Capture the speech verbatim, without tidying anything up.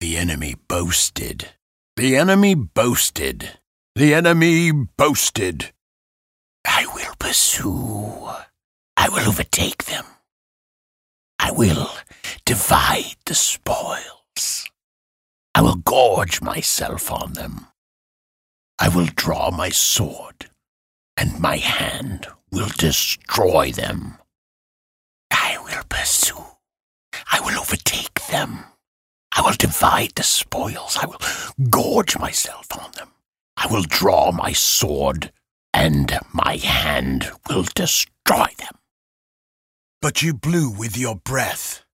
The enemy boasted. The enemy boasted. The enemy boasted. I will pursue. I will overtake them. I will divide the spoils. I will gorge myself on them. I will draw my sword, and my hand will destroy them. I will pursue. I will overtake them. I will divide the spoils. I will gorge myself on them. I will draw my sword, and my hand will destroy them. But you blew with your breath.